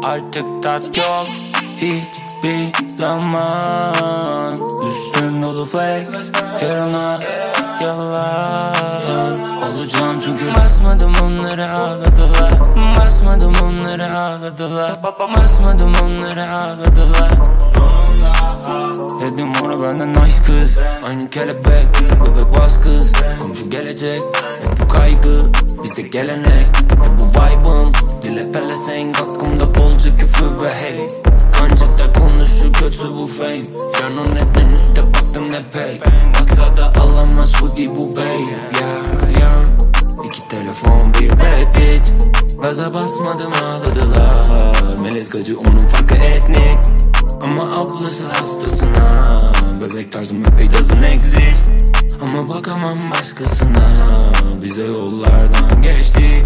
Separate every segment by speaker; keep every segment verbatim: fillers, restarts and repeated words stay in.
Speaker 1: Artık tat yok hiçbir zaman. Üstüm dolu flex, yarına yalan. Olacağım çünkü basmadım, onları ağladılar. Basmadım, onları ağladılar. Basmadım, onları ağladılar. Dedim ona benden nice kız, aynı kelebek, bebek bas kız. Komşu gelecek, hep bu kaygı, bizde gelenek. Hep bu vibe'ım, dile pelesenk. Hakkımda bolca küfür ve hate. Ancak da konuşur kötü bu fame. Canın neden üstte baktın epey. Baksa da alamaz hoodie bu babe. Yeah yeah. İki telefon bir bad bitch. Gaza basmadım ağladılar. Melez gacı onun farkı etnik. Ama ablası hastasına. Bebek tarzım epey doesn't exist. Ama bakamam başkasına. Bize yollardan geçtik.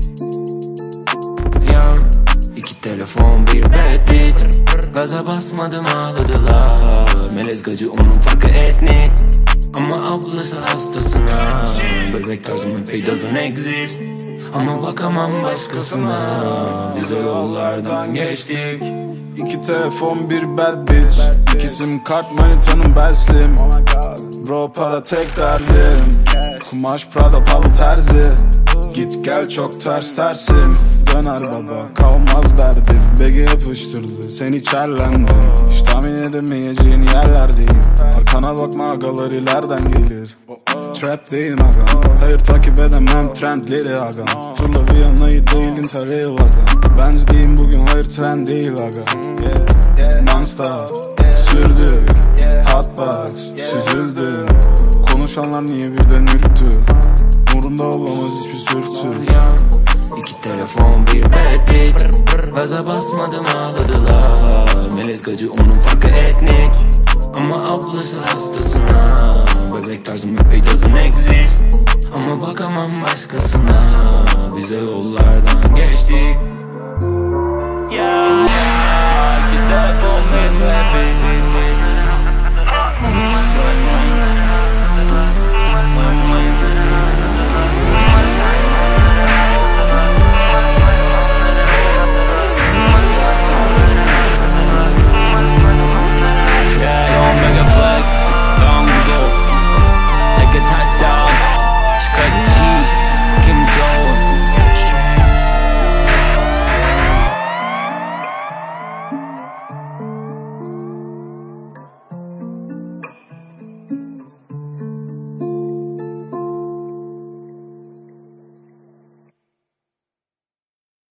Speaker 1: Ya iki telefon bir bad bitch. Gaza basmadım ağladılar. Melez gacı onun farkı etnik. Ama ablası hastasına. Bebek tarzım epey doesn't exist. Ama bakamam başkasına. Bize yollardan geçtik.
Speaker 2: İki telefon bir bad bitch. İki sim kart manitanın beslim. Bro para tek derdim. Kumaş Prada pahalı terzi. Git gel çok ters tersim. Döner baba kalmaz derdim. Begi yapıştırdı seni içerlendi. Hiç tahmin edemeyeceğin yerlerdeyim. Arkana bakma agalar ileriden gelir. Trap değil aga. Hayır takip edemem trendleri aga. Turla Viyana'yı değil Interrail aga. Benzliyim bugün hayır trend değil aga. Non-stop sürdük hotbox süzüldü. Konuşanlar niye birden ürktü. Umurumda olamaz hiçbir sürtü.
Speaker 1: İki telefon bir bad bitch. Gaza basmadım ağladılar. Melez gacı onun farkı etnik. Ama ablası hastasına. Bebek tarzım epey doesn't exist. Ama bakamam başkasına. Bize yollardan geçtik. Ya ya. İki telefon bir bad bitch.